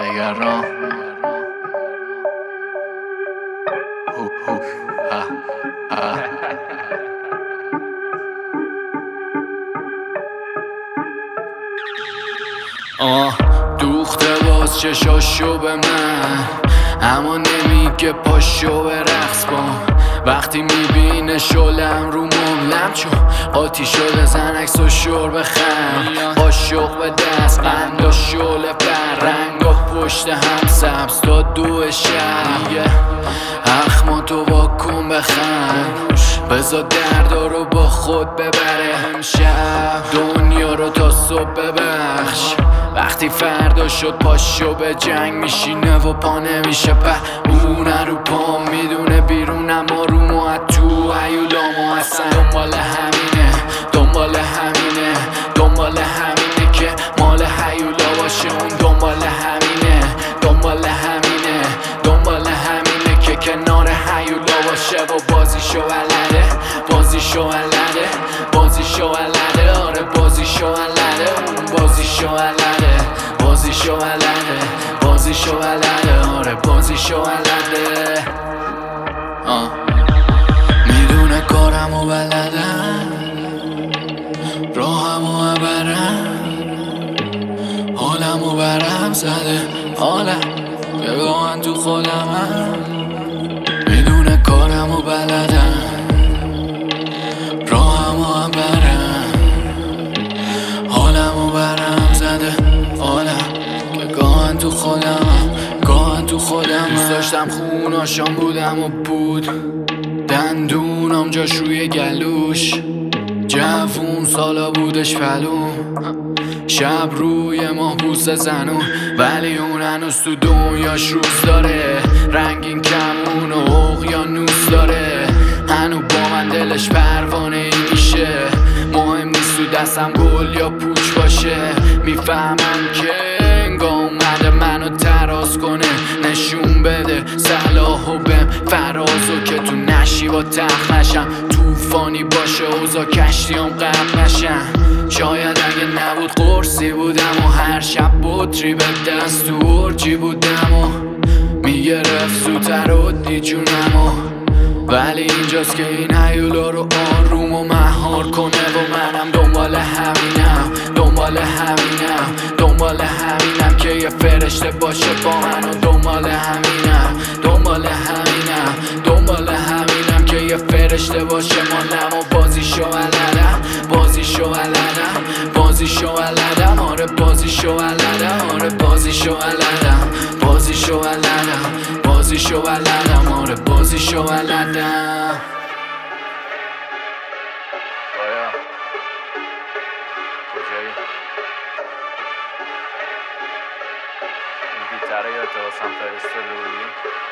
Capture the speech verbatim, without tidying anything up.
نگران هو هو ها ها آه دوخته باز چشاشو به من، اما نمیگه پاشو به رقص کن. وقتی میبینه شلم رو مبلم، چون قاطی شده زن عکس و شور بخند. با شوق به دست قند و شله بر رنگ و پشت هم سبز تا دو شب. اخماتو واکن بخند، بذار دردا رو با خود ببره امشب. دنیا رو تا صبح ببخش، وقتی فردا شد پاشو به جنگ میشینه و پا نمیشه. په اونه رو پا میدونه بیرون، اما رو ما تو هیولامو هستن. دنبال همینه دنبال همینه دنبال همینه که مال هیولا باشه. اون دنبال همینه دنبال همینه دنبال همینه که کنار هیولا باشه. و بازیشو ولده بازیشو ولده بازیشو ولده آره بازیشو ولده. اون بازیشو ولده بازیشو ولده بازیشو ولده آره بازیشو ولده. آه میدونه کارمو بلدم، راهمو برم، حالمو برم زده حالم که گاهن تو خودمم. میدونه کارمو بلدم، راهمو برم، حالمو برم زده حالم که گاهن تو خودمم گاهن تو خودمم. دوست داشتم خوناشام بودم و بود دندونم جاش روی گلوش. جوون سالا بودش پلون، شب روی ما بوسه زنون. ولی اون هنوز تو دنیاش روز داره، رنگین کمون و اقیانوس داره. هنو با من دلش پروانه ای میشه، مهم نیست تو دستم گل یا پوچ باشه. میفهمم که انگاه اومده منو تراز کنه، نشون بده صلاحو بهم فرازو که تو نشی با تخت نشم. توفانی باشه اوزا کشتیام غرق نشن. شاید اگه نبود قرصی بودم و هر شب بطری به دست تو ارجی بودم و میگرفت زودتر و دیجونمو. ولی اینجاست که این هیولا رو آروم و مهار کنه و منم دنبال همینم دنبال همینم دنبال همینم که یه فرشته باشه با من. و دنبال همینم دنبال همینم دنبال همینم که یه فرشته باشه مالم. و بازیشو ولدم بازیشو ولدم بازیشو ولدم آره بازیشو ولدم آره بازیشو ولدم بازیشو ولدم بازیشو ولدم آره بازیشو ولدم. بایا کجایی؟ این بیتره یا تو سمت فرستاده بودی؟